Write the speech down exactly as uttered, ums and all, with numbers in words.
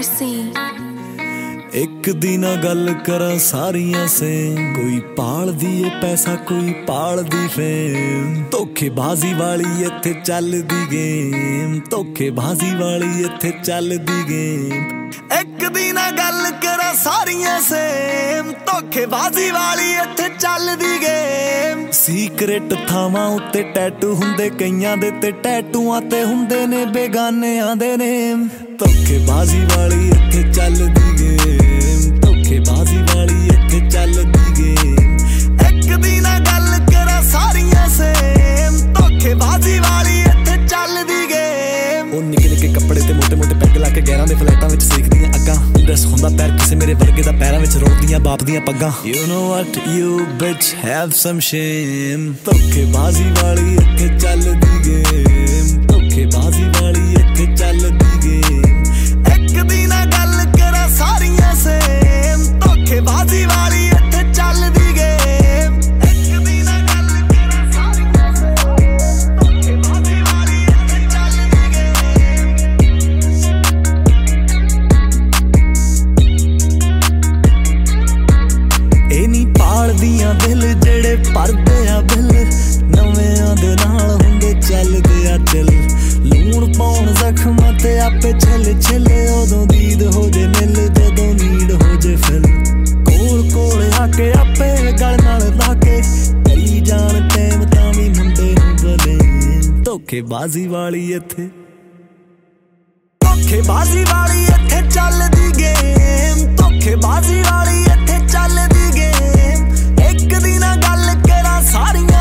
Mercy एक दी ना गल करा सारियां से कोई पाल दिए पैसा कोई पाल दी फेम धोखेबाजी वाली इत्थे चलदी गेम धोखेबाजी वाली इत्थे चलदी गेम एक दी ना गल करा सारियां से धोखेबाजी वाली इत्थे चलदी गेम सीक्रेट थावां उत्ते टैटू हुंदे कईयां दे ते टैटूआं ते हुंदे ने बेगानियां दे नेम धोखेबाजी वाली इत्थे चलदी गेम धोखेबाजी वाली इत्थे चलदी गेम एक दी ना गल करा सारियां सेम धोखेबाजी वाली इत्थे चलदी गेम ओ निक्के निक्के कपड़े ते मोटे मोटे पैग ला के गैरां दे फ्लैटां विच सेकदियां अग्गां दस हुंदा पैर किसे मेरे वर्गे दा पैरां विच रोलदियां बाप दियां पग्गां You know what you bitch have some shame धोखेबाजी वाली इत्थे चलदी गेम धोखेबाजी वाली इत्थे चलदी गेम एक दी ना गल करा सारियां सेम धोखेबाजी वाली इत्थे चलदी गेम एक दी ना गल करा सारियां सेम धोखेबाजी वाली इत्थे चलदी गेम ए नी पालदियां दिल जेड़े भरदे आ बिल नवेआं दे नाल हुंदे चलदे आ चल लूण पाउण जख्मां ते आपे छिल छिल उदों दीद हो जे मिल जदों नीड हो जे फिल कोल कोल आके आपे गल नाल लाके करी जान टैम तां वी मुंडे नूं बले धोखेबाजी वाली इत्थे धोखेबाजी वाली इत्थे चलदी गेम धोखेबाजी वाली इत्थे चलदी गेम एक दी ना गल करा सारी